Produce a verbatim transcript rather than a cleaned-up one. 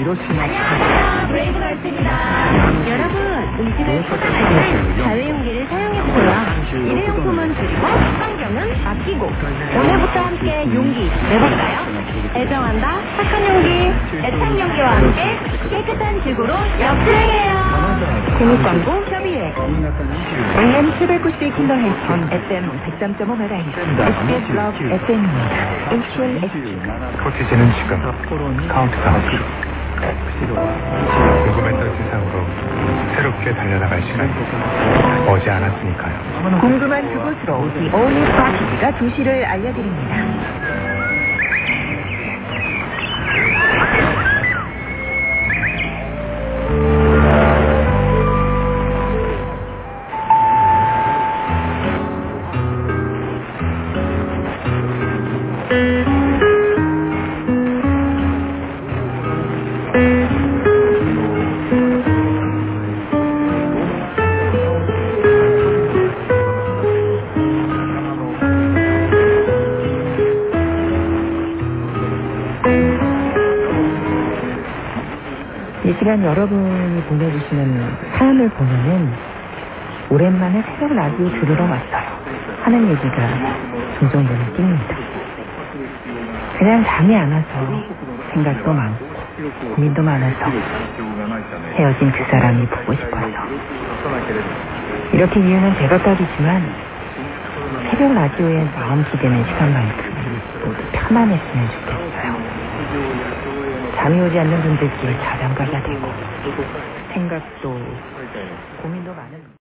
안녕하세요. 브레이브걸스입니다. 여러분, 음식을 포장할 때 자유용기를 사용해주세요. 일회용품은 줄이고 환경은 아끼고 오늘부터 함께 용기 내볼까요? 애정한다 착한 용기, 애착 용기와 함께 깨끗한 지구로 역주행해요. 공익광고 협의회 에이엠 칠백구십이 킬로헤르츠 에프엠 백삼 점 오 메가헤르츠 에스비에스 러브 에프엠입니다. 에이치엘에스 코티즈는 지금 카운트다운 궁금했던 세상으로 새롭게 달려나갈 시간이 머지 않았으니까요. 궁금한 그곳으로 오늘 파티즈가 도시를 알려드립니다. 이 시간 여러분이 보내주시는 사연을 보면은 오랜만에 새벽 라디오 들으러 왔어요 하는 얘기가 종종 눈에 띕니다. 그냥 잠이 안 와서 생각도 많고 고민도 많아서 헤어진 그 사람이 보고 싶어서 이렇게 이유는 제각각이지만 새벽 라디오에 마음 기대는 시간만큼 모두 편안했으면 좋겠어요. 잠이 오지 않는 분들께 자장가가 되고 생각도 고민도 많은